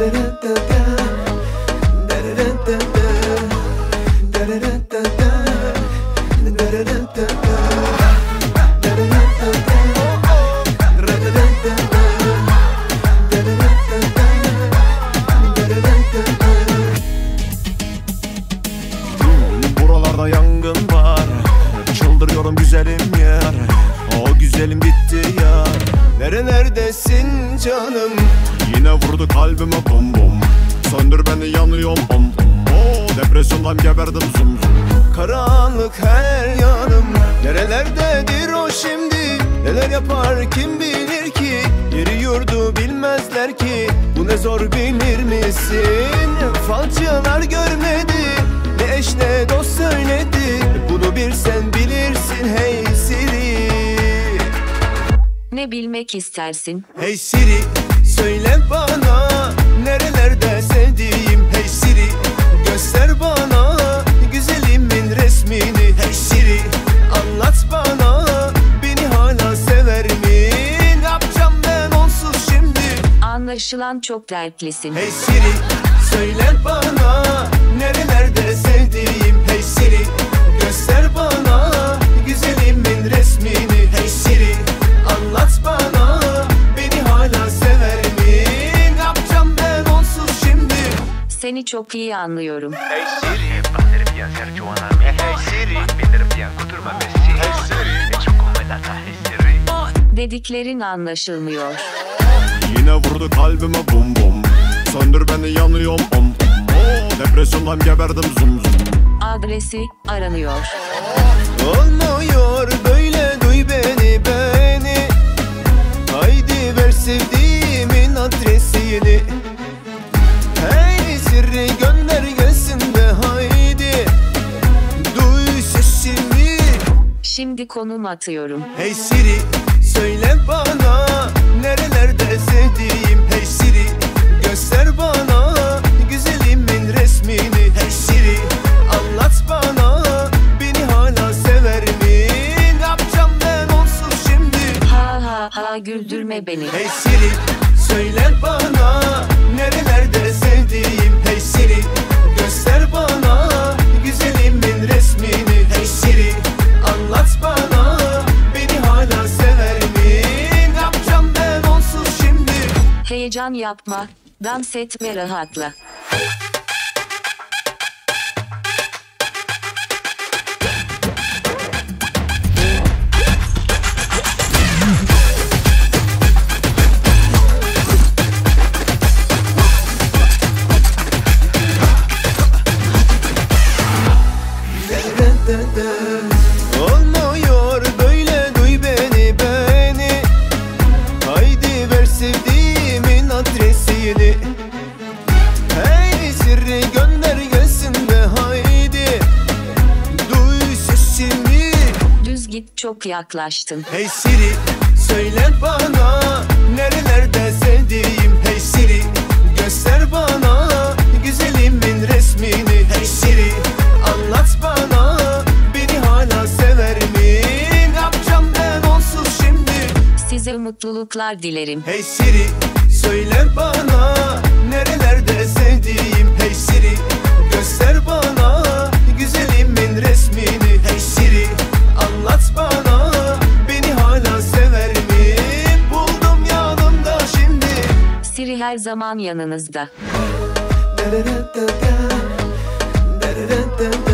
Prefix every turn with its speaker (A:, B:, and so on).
A: Buralarda yangın var, çıldırıyorum güzelim yar. O güzelim gitti ya. Nerelerdesin canım? Yine vurdu kalbime bum bum. Söndür beni, yanıyorum bum bum. Depresyondan geberdim zum zum. Karanlık her yanım. Nerelerdedir o şimdi? Neler yapar kim bilir ki? Yeri yurdu bilmezler ki. Bu ne zor bilir misin? Falcılar görmedi, ne eş ne dost söyledi. Bunu bir sen bilirsin hey Siri.
B: Ne bilmek istersin?
A: Hey Siri, söyle bana nerelerde sevdiğim. Hey Siri, göster bana güzelimin resmini. Hey Siri, anlat bana beni hala sever mi? Ne yapacağım ben onsuz şimdi?
B: Anlaşılan çok dertlisin.
A: Hey Siri, söyle bana nerelerde sevdiğim. Hey Siri, göster bana güzelimin resmini. Hey Siri, anlat bana beni hala sever mi? Ne yapacağım ben onsuz şimdi?
B: Seni çok iyi anlıyorum.
A: Hey Siri, hey Siri, hey Siri.
B: Dediklerin anlaşılmıyor.
A: Yine vurdu kalbime bum bum. Söndür beni, yanıyorum om om. Depresyondan geberdim zum zum.
B: Adresi aranıyor.
A: Olmuyor böyle, duy beni beni. Haydi ver sevdiğimin adresini. Hey Siri, gönder gelsin de haydi. Duy sesimi.
B: Şimdi konum atıyorum.
A: Hey Siri, söyle bana nerelerde sevdiğim. Hey Siri, göster bana güzelimin resmini. Hey Siri, anlat bana beni hala sever mi? Ne yapacağım ben onsuz şimdi?
B: Ha ha ha, güldürme beni.
A: Hey Siri, söyle bana nerelerde sevdiğim. Hey Siri, göster bana güzelimin resmini. Hey Siri, anlat bana beni hala sever mi? Ne yapacağım ben onsuz şimdi?
B: Heyecan yapma. Dans et ve rahatla.
A: Olmuyor böyle, duy beni beni. Haydi ver sevdiğimin adresini. Hey Siri, gönder gelsin de haydi. Duy sesimi.
B: Düz git, çok yaklaştın.
A: Hey Siri, söyle bana nerelerde sevdiğim. Hey Siri, göster bana güzelimin resmini. Hey Siri, anlat bana beni hala sever mi? Ne yapacağım ben onsuz şimdi?
B: Size mutluluklar dilerim.
A: Hey Siri, söyle bana nerelerde sevdiğim. Hey Siri, göster bana güzelimin resmini. Hey Siri, anlat bana beni hala sever mi? Buldum yanımda şimdi.
B: Siri her zaman yanınızda.
A: Da da da da da, da da da da.